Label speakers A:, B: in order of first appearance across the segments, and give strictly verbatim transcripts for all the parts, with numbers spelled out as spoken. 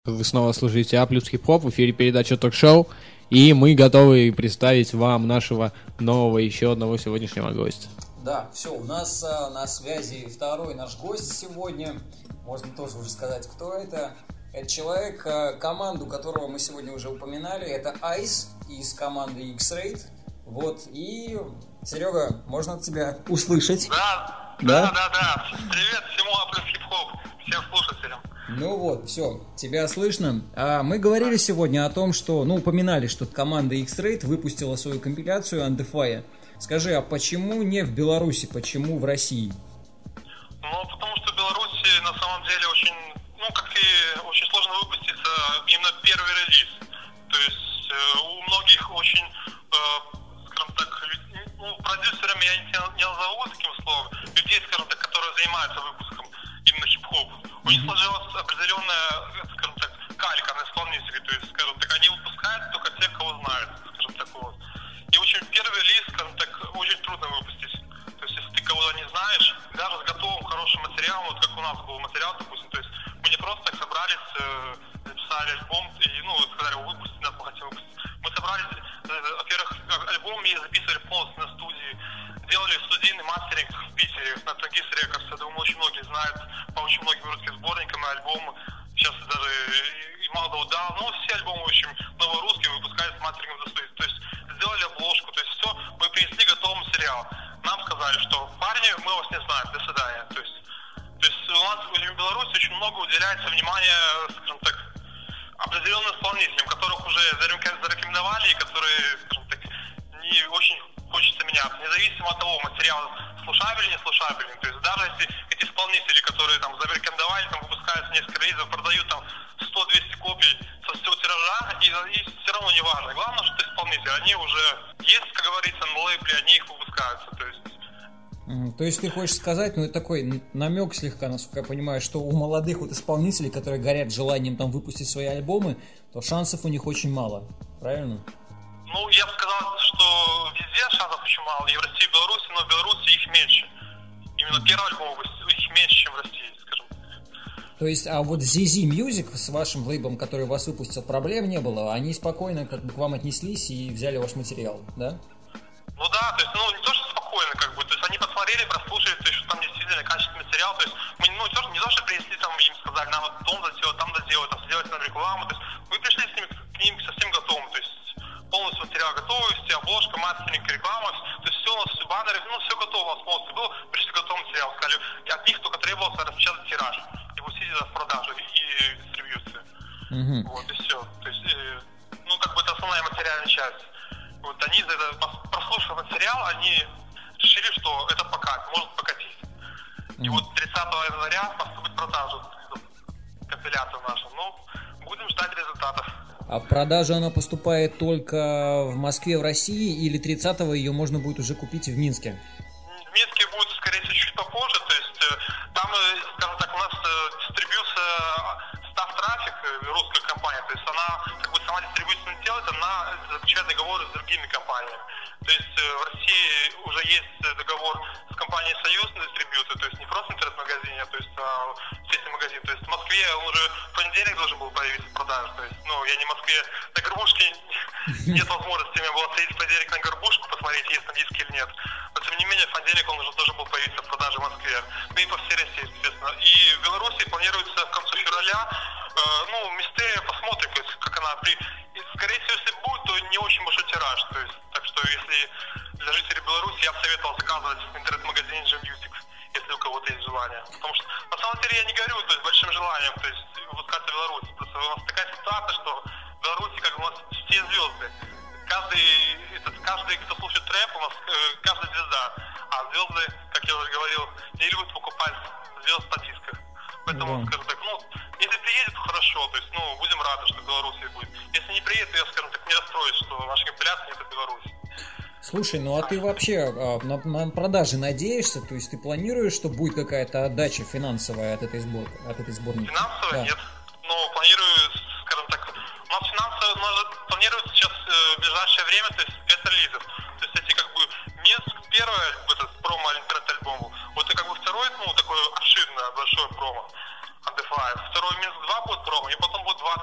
A: Вы снова слушаете А плюс хип-хоп, в эфире передача ток-шоу, и мы готовы представить вам нашего нового еще одного сегодняшнего гостя.
B: Да, все, у нас а, на связи второй наш гость сегодня, можно тоже уже сказать, кто это. Это человек, а, команду которого мы сегодня уже упоминали, это Ice из команды X-Rate. Вот, и, Серега, можно тебя услышать?
C: Да,
B: да,
C: да, да, да. Привет всему А плюс хип-хоп, всем слушателям.
B: Ну вот, все, тебя слышно. А мы говорили сегодня о том, что, ну, упоминали, что команда X-Rate выпустила свою компиляцию Undefined. Скажи, а почему не в Беларуси, почему в России?
C: Ну, потому что в Беларуси на самом деле очень, ну, как и очень сложно выпуститься именно первый релиз. То есть э, у многих очень, э, скажем так, ну, продюсерами я не, не назову таким словом, людей, скажем так, которые занимаются выпуском именно хип-хопа. У них сложилась определенная, скажем так, калька на исполнителей, то есть, скажем так, они выпускают только тех, кого знают, скажем так, вот. И очень первый релиз, скажем так, очень трудно выпустить. То есть, если ты кого-то не знаешь, даже с готовым хорошим материалом, вот как у нас был материал, допустим, то есть, мы не просто так собрались, э, записали альбом, и, ну, сказали, выпустить, нас мы хотим выпустить. Мы собрались, э, во-первых, альбом и записывали полностью на студии, делали студийный мастеринг в Питере, на Тангис Рекордс. Я думаю, очень многие знают по очень многим русским сборникам и альбомам. Сейчас даже и мало удал, но все альбомы очень новорусские выпускают с мастерингом за студию. То есть сделали обложку, то есть все, мы принесли готовый материал. Нам сказали, что парни, мы вас не знаем, до свидания. То есть, то есть у нас в Беларуси очень много уделяется внимания, скажем так, определенным исполнителям, которых уже зарекомендовали и которые, скажем так, не очень хочется меняться, независимо от того, материал слушабелен, не слушабелен. То есть даже если эти исполнители, которые там зарекомендовали, там выпускаются несколько релизов, продают там сто-двести копий со всего тиража, и, и все равно не важно. Главное, что это исполнители, они уже есть, как говорится, на лейбле, они их выпускаются. То есть...
B: То есть ты хочешь сказать, ну это такой намек слегка, насколько я понимаю, что у молодых вот исполнителей, которые горят желанием там выпустить свои альбомы, то шансов у них очень мало, правильно?
C: Ну, я бы сказал, что везде шансов очень мало, и в России, и в Беларуси, но в Беларуси их меньше. Именно первый альбом их меньше, чем в России, скажем.
B: То есть, а вот зет зет Music с вашим лейблом, который вас выпустил, проблем не было? Они спокойно как бы к вам отнеслись и взяли ваш материал, да?
C: Ну да, то есть, ну, не то, что спокойно, как бы, то есть, они посмотрели, прослушали, то есть, что там действительно качественный материал, то есть, мы, ну, не то, не то, что принесли, там, им сказали, нам вот том доделать, там доделать, там, сделать нам рекламу, то есть, мы пришли с ними, к ним совсем готовым, то есть, полностью материал готовый, все обложка, мастеринг, реклама, то есть все у нас, все баннеры, ну все готово у нас полностью было, пришли готовый материал, сказали, и от них только требовался распечатать тираж, и пустить это в продажу и дистрибьюцию. Mm-hmm. Вот, и все. То есть, э, ну, как бы это основная материальная часть. Вот они, прослушав материал, они решили, что это покат, может покатить. Mm-hmm. И вот тридцатого января поступит продажа компиляцию нашу. Ну, будем ждать результатов.
B: А в продажу она поступает только в Москве, в России, или тридцатого ее можно будет уже купить в Минске?
C: В Минске будет, скорее всего, чуть попозже. То есть там, скажем так, у нас дистрибьюция Staff Traffic, русская компания, то есть она как бы сама дистрибьюцию не делает, она заключает договоры с другими компаниями. То есть в России уже есть договор с компанией «Союз» на дистрибьюцию, то есть не просто интернет-магазин, а то есть а, сетевый магазин. То есть в Москве он уже в понедельник должен был появиться в продаже. То есть, ну, я не в Москве, на Горбушке нет возможности у меня было сходить в понедельник на Горбушку, посмотреть, есть там диски или нет. Но тем не менее, в понедельник он уже должен был появиться в продаже в Москве. Ну и по всей России, естественно. И в Беларуси планируется в конце февраля, э, ну, Мистерия посмотрит, как она при... И, скорее всего, если будет, то не очень большой тираж. То есть, так что, если для жителей Беларуси, я бы советовал заказывать в интернет-магазине G Music, если у кого-то есть желание. Потому что, на самом деле, я не говорю, то есть, большим желанием, то есть, выпускаться в Беларуси. Просто у нас такая ситуация, что в Беларуси, как у нас все звезды. Каждый, этот, каждый, кто слушает рэп, у нас э, каждая звезда. А звезды, как я уже говорил, не любят покупать звезд на дисках. Поэтому, mm-hmm. скажем так, ну, если приедет, то хорошо, то есть, ну, будем рады, что в Беларуси будет. Если не приедет, то я, скажем так, не расстроюсь, что наша компиляция нет в Беларуси.
B: Слушай, ну а ты вообще на, на продажи надеешься? То есть ты планируешь, что будет какая-то отдача финансовая от этой сборки, от этой сборники?
C: Финансовая?
B: Да.
C: Нет. Но планирую, скажем так, у нас финансово у нас планируется сейчас э, в ближайшее время, то есть пять релизов. То есть эти как бы Минск, первое, этот промо интернет-альбому, вот и как бы второй, ну, такое обширное, большое промо Undefined. Второй Минск два будет промо, и потом будет два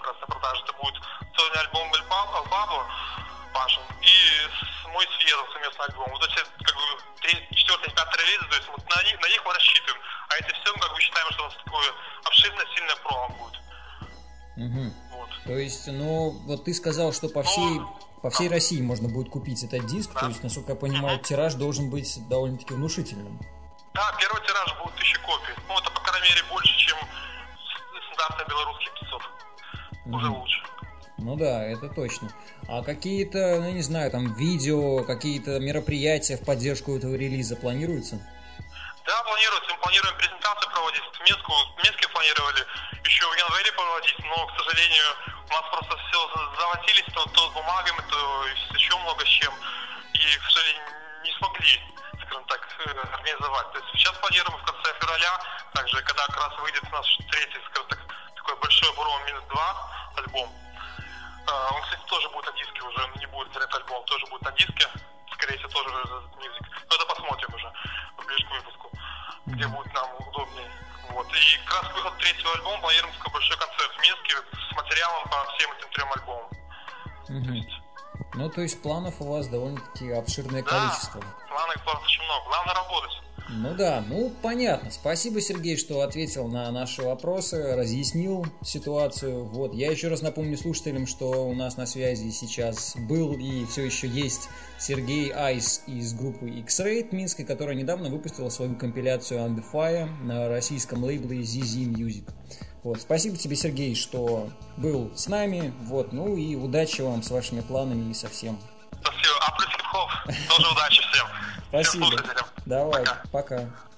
C: как раз на продаже. Это будет сольный альбом Пабло Пашин и мой с Фьезом совместный альбом. Вот эти как бы четвертый, пятый релизы, то есть вот на них, на них мы рассчитываем. А эти все мы как бы считаем, что у нас такое обширное, сильное промо будет.
B: Угу.
C: Вот.
B: То есть, ну, вот ты сказал, что по всей,
C: ну,
B: по всей
C: да.
B: России можно будет купить этот диск,
C: да.
B: то есть, насколько я понимаю, угу. тираж должен быть довольно-таки внушительным.
C: Да, первый тираж будет тысяча копий. Ну, это, по крайней мере, больше, чем стандартные белорусские пятьсот. Угу. Уже лучше.
B: Ну да, это точно. А какие-то, ну не знаю, там видео, какие-то мероприятия в поддержку этого релиза планируются?
C: Да, планируется. Мы планируем презентацию проводить. В Минску, в Минске планировали еще в январе проводить, но, к сожалению, у нас просто все заводились, то, то с бумагами, то еще много с чем. И, к сожалению, не смогли, скажем так, организовать. То есть сейчас планируем в конце февраля, также, когда как раз выйдет наш третий, скажем так, такой большой Буром минус два альбом. Он, кстати, тоже будет на диске уже, не будет интернет-альбом, тоже будет на диске, скорее всего, тоже мьюзик. Но это посмотрим уже, ближе к выпуску, где будет нам удобнее. Вот. И как раз выход третьего альбома планируем такой большой концерт в Минске с материалом по всем этим трем альбомам.
B: Mm-hmm. То есть... Ну, то есть планов у вас довольно-таки обширное
C: да,
B: количество.
C: планов планов очень много, главное работать.
B: Ну да, ну понятно. Спасибо, Сергей, что ответил на наши вопросы, разъяснил ситуацию. Вот, я еще раз напомню слушателям, что у нас на связи сейчас был и все еще есть Сергей Айс из группы X-Ray Минской, которая недавно выпустила свою компиляцию Under Fire на российском лейбле зет зет Music. Вот, спасибо тебе, Сергей, что был с нами. Вот, ну и удачи вам с вашими планами и со всем.
C: Спасибо. А плюс хип-хоп. Тоже удачи всем.
B: Спасибо.
C: Всем слушателям.
B: Давай,
C: пока.
B: пока.